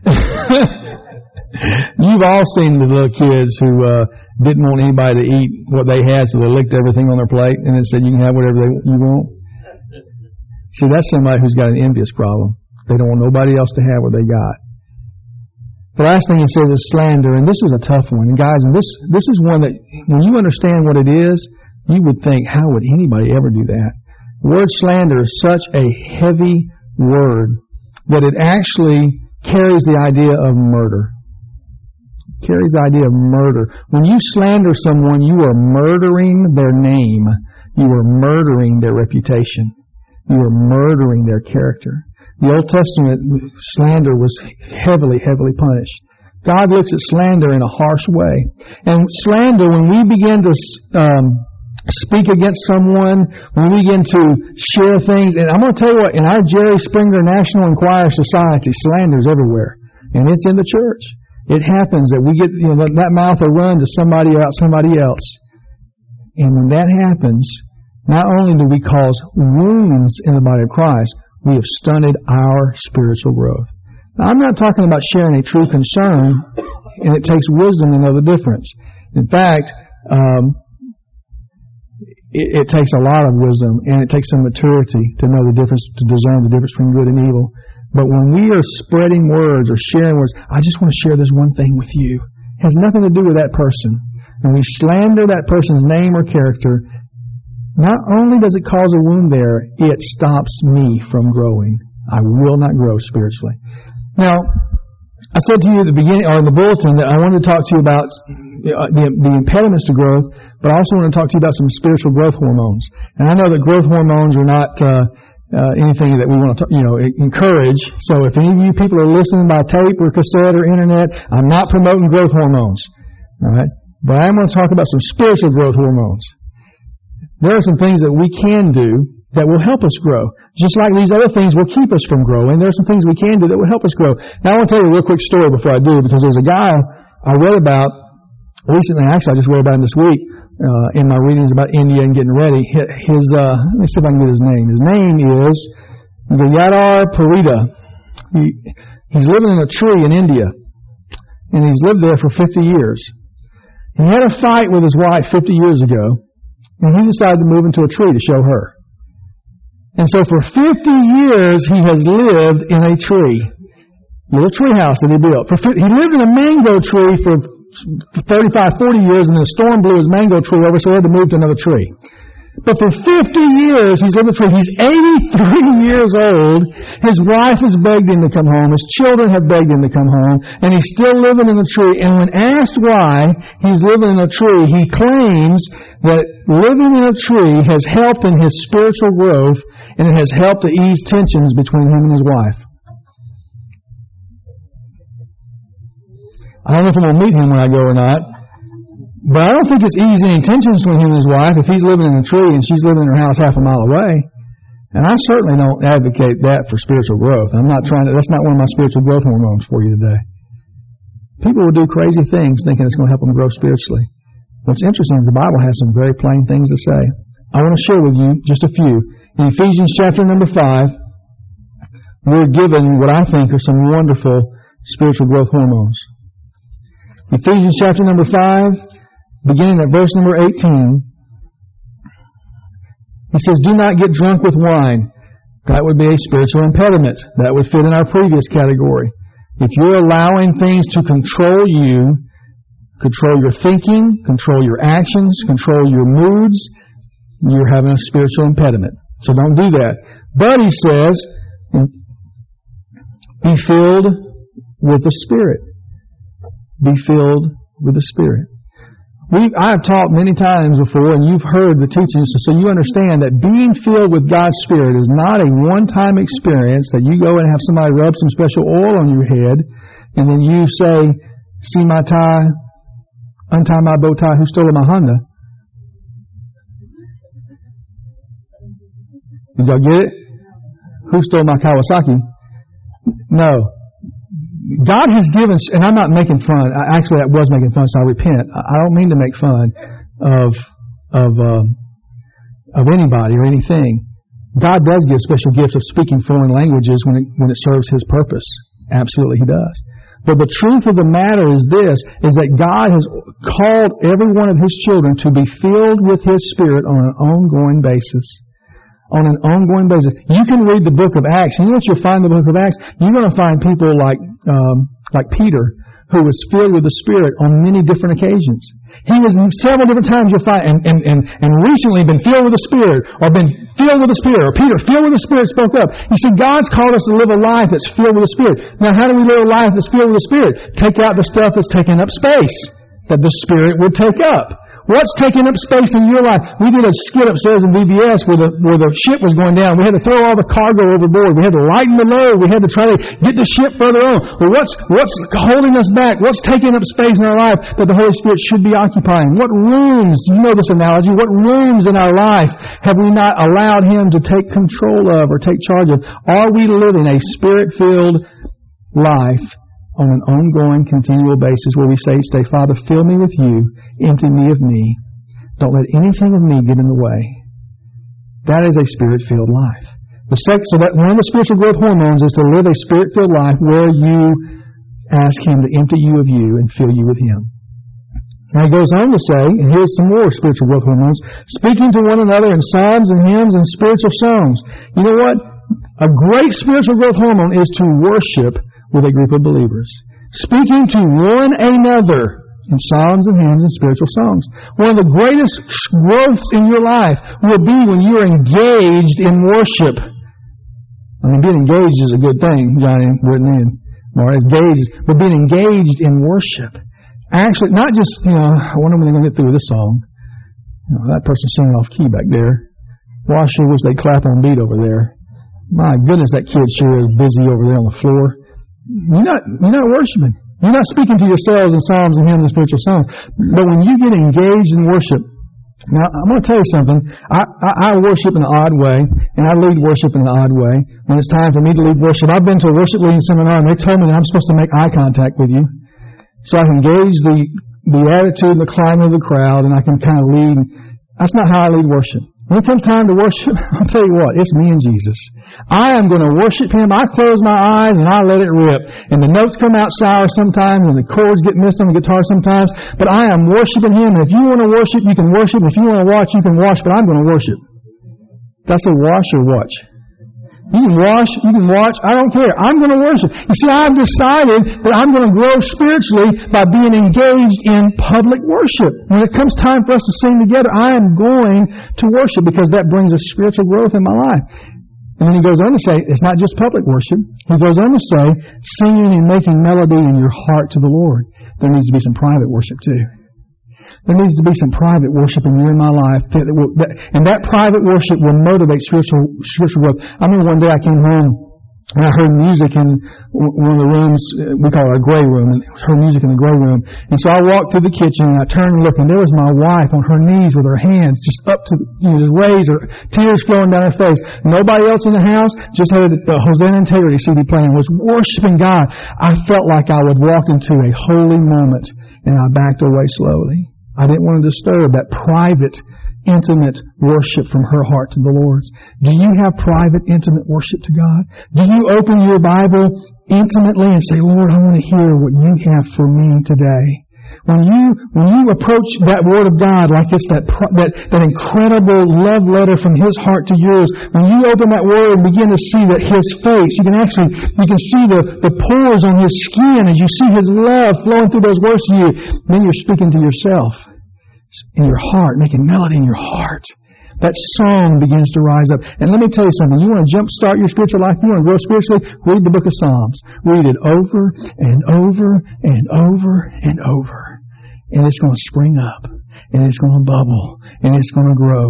[SPEAKER 1] you've all seen the little kids who uh, didn't want anybody to eat what they had, so they licked everything on their plate and then said, you can have whatever they, you want. See, that's somebody who's got an envious problem. They don't want nobody else to have what they got. The last thing he says is slander, and this is a tough one. And guys, and this this is one that, when you understand what it is, you would think, how would anybody ever do that? The word slander is such a heavy word that it actually carries the idea of murder. It carries the idea of murder. When you slander someone, you are murdering their name. You are murdering their reputation. You are murdering their character. The Old Testament slander was heavily, heavily punished. God looks at slander in a harsh way. And slander, when we begin to um, speak against someone, when we begin to share things, and I'm going to tell you what, in our Jerry Springer National Enquirer Society, slander is everywhere. And it's in the church. It happens that we get, you know, that mouth will run to somebody about somebody else. And when that happens, not only do we cause wounds in the body of Christ, we have stunted our spiritual growth. Now, I'm not talking about sharing a true concern, and it takes wisdom to know the difference. In fact, um, it, it takes a lot of wisdom, and it takes some maturity to know the difference, to discern the difference between good and evil. But when we are spreading words or sharing words, I just want to share this one thing with you. It has nothing to do with that person. When we slander that person's name or character, not only does it cause a wound there, it stops me from growing. I will not grow spiritually. Now, I said to you at the beginning, or in the bulletin, that I wanted to talk to you about the, the impediments to growth, but I also want to talk to you about some spiritual growth hormones. And I know that growth hormones are not uh, uh, anything that we want to, you know, encourage. So if any of you people are listening by tape or cassette or internet, I'm not promoting growth hormones. All right? But I am going to talk about some spiritual growth hormones. There are some things that we can do that will help us grow. Just like these other things will keep us from growing, there are some things we can do that will help us grow. Now I want to tell you a real quick story before I do, because there's a guy I read about recently, actually I just read about him this week, uh, in my readings about India and getting ready. His, uh, let me see if I can get his name. His name is Gayadhar Parida. He, he's living in a tree in India, and he's lived there for fifty years. He had a fight with his wife fifty years ago, and he decided to move into a tree to show her. And so for fifty years, he has lived in a tree. Little tree house that he built. For He lived in a mango tree for thirty-five, forty years, and the storm blew his mango tree over, so he had to move to another tree. But for fifty years, he's lived in a tree. He's eighty-three years old. His wife has begged him to come home. His children have begged him to come home. And he's still living in the tree. And when asked why he's living in a tree, he claims that living in a tree has helped in his spiritual growth, and it has helped to ease tensions between him and his wife. I don't know if I'm going to meet him when I go or not. But I don't think it's easing any tensions between him and his wife if he's living in a tree and she's living in her house half a mile away. And I certainly don't advocate that for spiritual growth. I'm not trying to, that's not one of my spiritual growth hormones for you today. People will do crazy things thinking it's going to help them grow spiritually. What's interesting is the Bible has some very plain things to say. I want to share with you just a few. In Ephesians chapter number five, we're given what I think are some wonderful spiritual growth hormones. Ephesians chapter number five, beginning at verse number eighteen, he says, "Do not get drunk with wine." That would be a spiritual impediment. That would fit in our previous category. If you're allowing things to control you, control your thinking, control your actions, control your moods, you're having a spiritual impediment. So don't do that. But he says, be filled with the Spirit. Be filled with the Spirit. We, I've taught many times before, and you've heard the teachings, so you understand that being filled with God's Spirit is not a one-time experience that you go and have somebody rub some special oil on your head, and then you say, "See my tie, untie my bow tie, who stole my Honda?" Did y'all get it? Who stole my Kawasaki? No. God has given, and I'm not making fun. I, actually, I was making fun, so I repent. I, I don't mean to make fun of of uh, of anybody or anything. God does give special gifts of speaking foreign languages when it when it serves His purpose. Absolutely, He does. But the truth of the matter is this: is that God has called every one of His children to be filled with His Spirit on an ongoing basis. On an ongoing basis. You can read the book of Acts. You know what you'll find in the book of Acts? You're going to find people like um, like Peter, who was filled with the Spirit on many different occasions. He was several different times you'll find, and, and, and, and recently been filled with the Spirit, or been filled with the Spirit, or Peter, filled with the Spirit, spoke up. You see, God's called us to live a life that's filled with the Spirit. Now, how do we live a life that's filled with the Spirit? Take out the stuff that's taking up space that the Spirit would take up. What's taking up space in your life? We did a skit upstairs in V B S where the, where the ship was going down. We had to throw all the cargo overboard. We had to lighten the load. We had to try to get the ship further on. Well, what's, what's holding us back? What's taking up space in our life that the Holy Spirit should be occupying? What rooms, you know this analogy, what rooms in our life have we not allowed Him to take control of or take charge of? Are we living a Spirit-filled life on an ongoing, continual basis where we say each day, Father, fill me with you, empty me of me. Don't let anything of me get in the way. That is a Spirit-filled life. The sex, so that one of the spiritual growth hormones is to live a Spirit-filled life where you ask Him to empty you of you and fill you with Him. Now he goes on to say, and here's some more spiritual growth hormones, speaking to one another in psalms and hymns and spiritual songs. You know what? A great spiritual growth hormone is to worship with a group of believers. Speaking to one another in psalms and hymns and spiritual songs. One of the greatest growths in your life will be when you're engaged in worship. I mean, being engaged is a good thing, Johnny wouldn't in. Or as engaged, but being engaged in worship. Actually, not just, you know, I wonder when they're going to get through with this song. You know, that person's singing off key back there. Well, I sure wish they'd clap on beat over there. My goodness, that kid sure is busy over there on the floor. You're not, you're not worshiping. You're not speaking to yourselves in psalms and hymns and spiritual songs. But when you get engaged in worship, now I'm going to tell you something. I, I, I worship in an odd way, and I lead worship in an odd way. When it's time for me to lead worship, I've been to a worship leading seminar, and they told me that I'm supposed to make eye contact with you, so I can gauge the the attitude and the climate of the crowd, and I can kind of lead. That's not how I lead worship. When it comes time to worship, I'll tell you what, it's me and Jesus. I am going to worship Him. I close my eyes and I let it rip. And the notes come out sour sometimes and the chords get missed on the guitar sometimes. But I am worshiping Him. And if you want to worship, you can worship. If you want to watch, you can watch. But I'm going to worship. That's a wash or watch. You can wash, you can watch, I don't care. I'm going to worship. You see, I've decided that I'm going to grow spiritually by being engaged in public worship. When it comes time for us to sing together, I am going to worship because that brings a spiritual growth in my life. And then he goes on to say, it's not just public worship. He goes on to say, singing and making melody in your heart to the Lord. There needs to be some private worship too. There needs to be some private worship in you and my life. That will, that, and that private worship will motivate spiritual spiritual growth. I remember one day I came home and I heard music in one of the rooms, we call it a gray room, and I heard music in the gray room. And so I walked through the kitchen and I turned and looked, and there was my wife on her knees with her hands just up to, you know, just raised, her tears flowing down her face. Nobody else in the house, just had the Hosanna Integrity C D playing, was worshiping God. I felt like I would walk into a holy moment, and I backed away slowly. I didn't want to disturb that private, intimate worship from her heart to the Lord's. Do you have private, intimate worship to God? Do you open your Bible intimately and say, Lord, I want to hear what you have for me today? When you when you approach that Word of God like it's that that that incredible love letter from His heart to yours, when you open that Word and begin to see that His face, you can actually you can see the, the pores on His skin as you see His love flowing through those words to you. Then you're speaking to yourself in your heart, making melody in your heart. That song begins to rise up. And let me tell you something. You want to jumpstart your spiritual life? You want to grow spiritually? Read the book of Psalms. Read it over and over and over and over. And it's going to spring up. And it's going to bubble. And it's going to grow.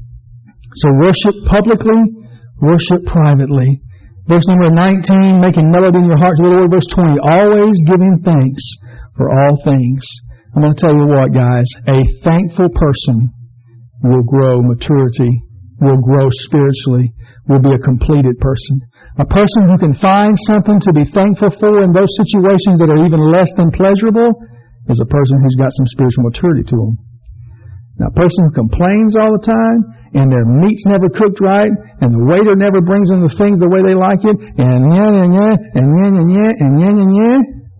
[SPEAKER 1] So worship publicly. Worship privately. Verse number nineteen, making melody in your heart to the Lord. Verse twenty, always giving thanks for all things. I'm going to tell you what, guys. A thankful person will grow maturity, will grow spiritually, will be a completed person. A person who can find something to be thankful for in those situations that are even less than pleasurable is a person who's got some spiritual maturity to them. Now, a person who complains all the time, and their meat's never cooked right, and the waiter never brings them the things the way they like it, and yeah, yeah, yeah, and yeah, yeah, yeah, and yeah, yeah, yeah.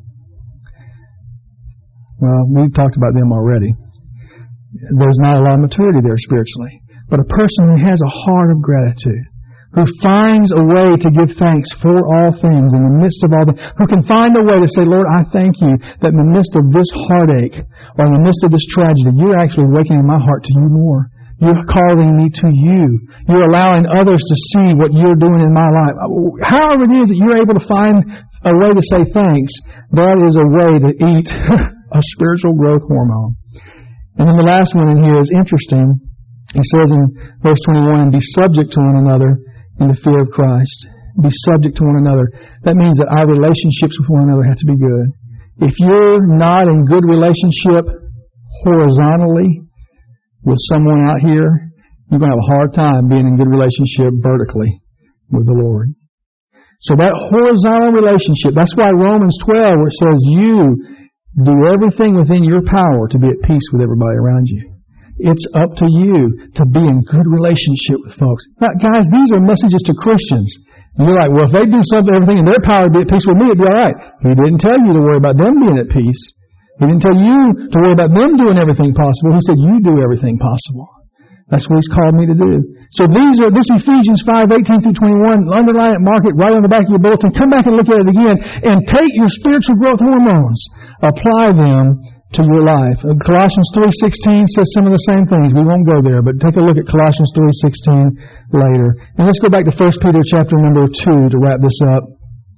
[SPEAKER 1] Well, we've talked about them already. There's not a lot of maturity there spiritually. But a person who has a heart of gratitude, who finds a way to give thanks for all things in the midst of all the, who can find a way to say, Lord, I thank you that in the midst of this heartache or in the midst of this tragedy, you're actually waking my heart to you more. You're calling me to you. You're allowing others to see what you're doing in my life. However it is that you're able to find a way to say thanks, that is a way to eat a spiritual growth hormone. And then the last one in here is interesting. It says in verse twenty-one, "And be subject to one another in the fear of Christ." Be subject to one another. That means that our relationships with one another have to be good. If you're not in good relationship horizontally with someone out here, you're going to have a hard time being in good relationship vertically with the Lord. So that horizontal relationship, that's why Romans twelve, where it says you do everything within your power to be at peace with everybody around you. It's up to you to be in good relationship with folks. Now, guys, these are messages to Christians. And you're like, well, if they do something, everything in their power to be at peace with me, it'd be all right. He didn't tell you to worry about them being at peace. He didn't tell you to worry about them doing everything possible. He said you do everything possible. That's what He's called me to do. So these are, this Ephesians five, eighteen through twenty-one, underline it, mark it right on the back of your bulletin. Come back and look at it again and take your spiritual growth hormones. Apply them to your life. Colossians three sixteen says some of the same things. We won't go there, but take a look at Colossians three sixteen later. And let's go back to First Peter chapter number two to wrap this up.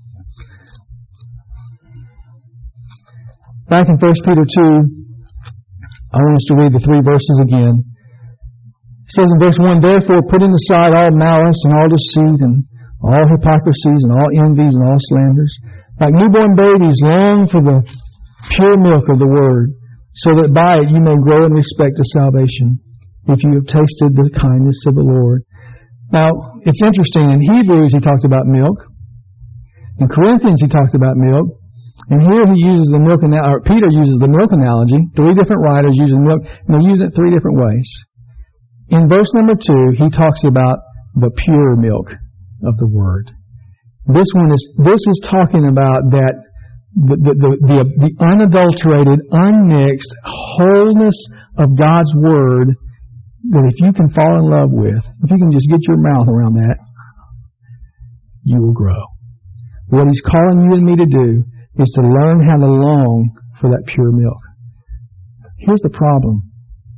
[SPEAKER 1] Back in First Peter two, I want us to read the three verses again. It says in verse one, "Therefore putting aside all malice and all deceit and all hypocrisies and all envies and all slanders, like newborn babies long for the pure milk of the Word, so that by it you may grow in respect to salvation, if you have tasted the kindness of the Lord." Now, it's interesting. In Hebrews he talked about milk. In Corinthians he talked about milk. And here he uses the milk, or Peter uses the milk analogy. Three different writers use milk, and they use it three different ways. In verse number two, he talks about the pure milk of the Word. This one is, this is talking about that the, the, the, the, the unadulterated, unmixed wholeness of God's Word that if you can fall in love with, if you can just get your mouth around that, you will grow. What He's calling you and me to do is to learn how to long for that pure milk. Here's the problem.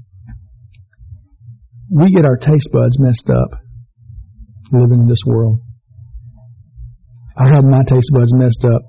[SPEAKER 1] We get our taste buds messed up living in this world. I had my taste buds messed up.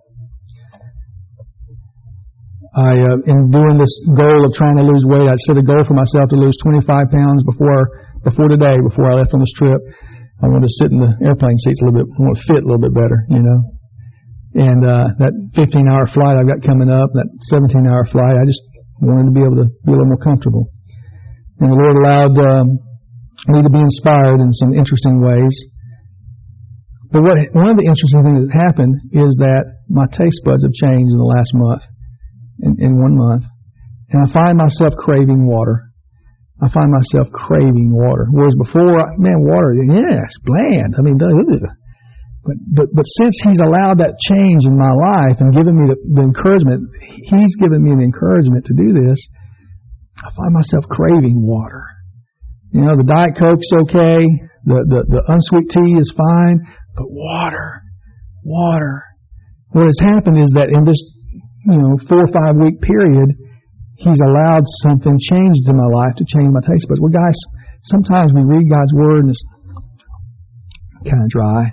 [SPEAKER 1] I, uh, in doing this goal of trying to lose weight, I set a goal for myself to lose twenty-five pounds before before today, before I left on this trip. I wanted to sit in the airplane seats a little bit, I want to fit a little bit better, you know. And uh, that fifteen-hour flight I've got coming up, that seventeen-hour flight, I just wanted to be able to be a little more comfortable. And the Lord allowed um, me to be inspired in some interesting ways. But what one of the interesting things that happened is that my taste buds have changed in the last month, in, in one month. And I find myself craving water. I find myself craving water. Whereas before, man, water, yeah, it's bland. I mean, ugh. But, but, but since He's allowed that change in my life and given me the, the encouragement, He's given me the encouragement to do this, I find myself craving water. You know, the Diet Coke's okay, the, the, the unsweet tea is fine, but water, water. What has happened is that in this, you know, four or five week period, He's allowed something changed in my life to change my taste buds. Well, guys, sometimes we read God's Word and it's kind of dry.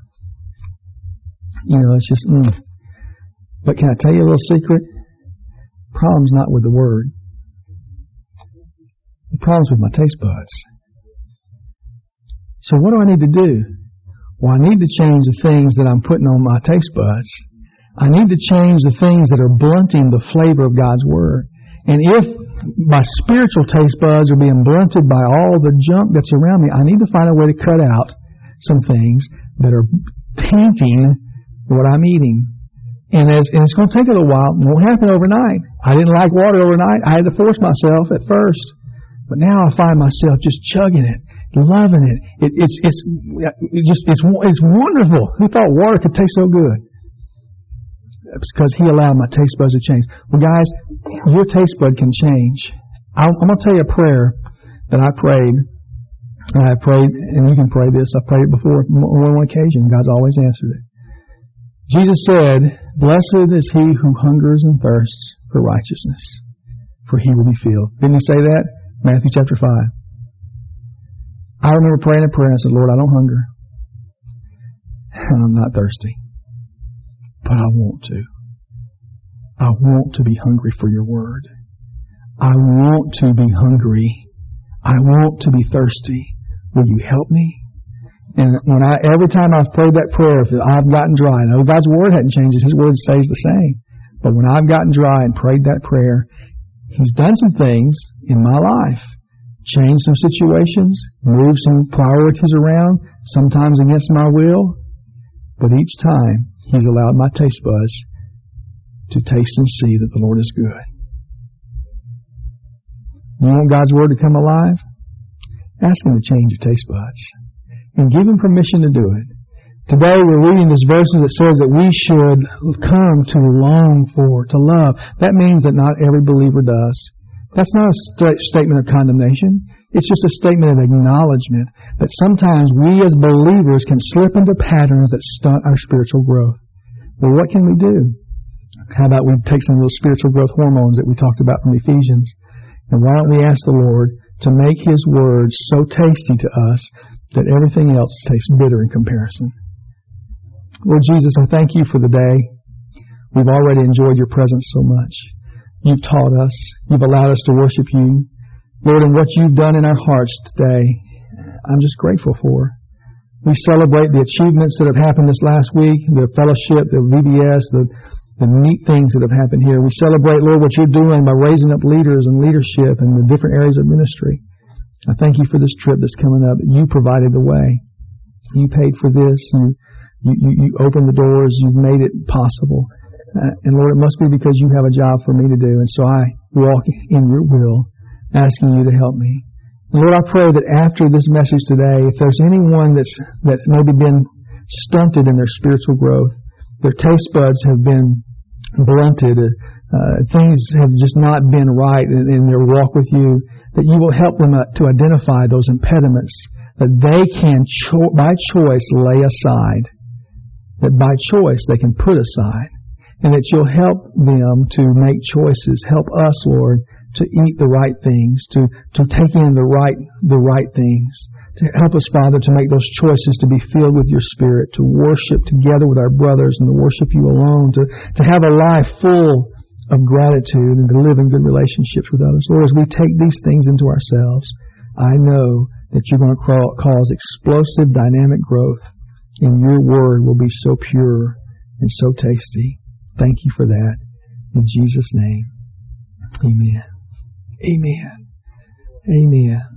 [SPEAKER 1] You know, it's just, mm. But can I tell you a little secret? The problem's not with the Word. The problem's with my taste buds. So what do I need to do? Well, I need to change the things that I'm putting on my taste buds. I need to change the things that are blunting the flavor of God's Word. And if my spiritual taste buds are being blunted by all the junk that's around me, I need to find a way to cut out some things that are tainting what I'm eating. And, as, and it's going to take a little while. It won't happen overnight. I didn't like water overnight. I had to force myself at first. But now I find myself just chugging it, loving it. it it's it's it just it's it's wonderful. Who thought water could taste so good? It's because He allowed my taste buds to change. Well, guys, your taste bud can change. I'll, I'm going to tell you a prayer that I prayed. And I prayed, and you can pray this. I've prayed it before on one occasion. God's always answered it. Jesus said, "Blessed is he who hungers and thirsts for righteousness, for he will be filled." Didn't He say that? Matthew chapter five. I remember praying a prayer and I said, "Lord, I don't hunger. And I'm not thirsty. But I want to. I want to be hungry for your Word. I want to be hungry. I want to be thirsty. Will you help me? And when I, every time I've prayed that prayer, if I've gotten dry, I know God's Word hadn't changed. His Word stays the same. But when I've gotten dry and prayed that prayer, He's done some things in my life. Changed some situations, moved some priorities around, sometimes against my will. But each time, He's allowed my taste buds to taste and see that the Lord is good. You want God's Word to come alive? Ask Him to change your taste buds. And give Him permission to do it. Today we're reading this verses that says that we should come to long for, to love. That means that not every believer does. That's not a st- statement of condemnation. It's just a statement of acknowledgement that sometimes we as believers can slip into patterns that stunt our spiritual growth. Well, what can we do? How about we take some of those spiritual growth hormones that we talked about from Ephesians, and why don't we ask the Lord to make His Word so tasty to us that everything else tastes bitter in comparison. Lord Jesus, I thank You for the day. We've already enjoyed Your presence so much. You've taught us. You've allowed us to worship You. Lord, and what You've done in our hearts today, I'm just grateful for. We celebrate the achievements that have happened this last week, the fellowship, the V B S, the, the neat things that have happened here. We celebrate, Lord, what You're doing by raising up leaders and leadership in the different areas of ministry. I thank You for this trip that's coming up. You provided the way. You paid for this. You, you, you opened the doors. You've made it possible. Uh, and Lord, it must be because You have a job for me to do. And so I walk in Your will, asking You to help me. And Lord, I pray that after this message today, if there's anyone that's, that's maybe been stunted in their spiritual growth, their taste buds have been blunted, uh, things have just not been right in, in their walk with You, that You will help them uh, to identify those impediments that they can, cho- by choice, lay aside, that by choice they can put aside, and that You'll help them to make choices. Help us, Lord, to eat the right things, to, to take in the right, the right things, to help us, Father, to make those choices, to be filled with Your Spirit, to worship together with our brothers and to worship You alone, to, to have a life full of gratitude and to live in good relationships with others. Lord, as we take these things into ourselves, I know that You're going to cause explosive, dynamic growth, and Your Word will be so pure and so tasty. Thank You for that. In Jesus' name, amen. Amen. Amen.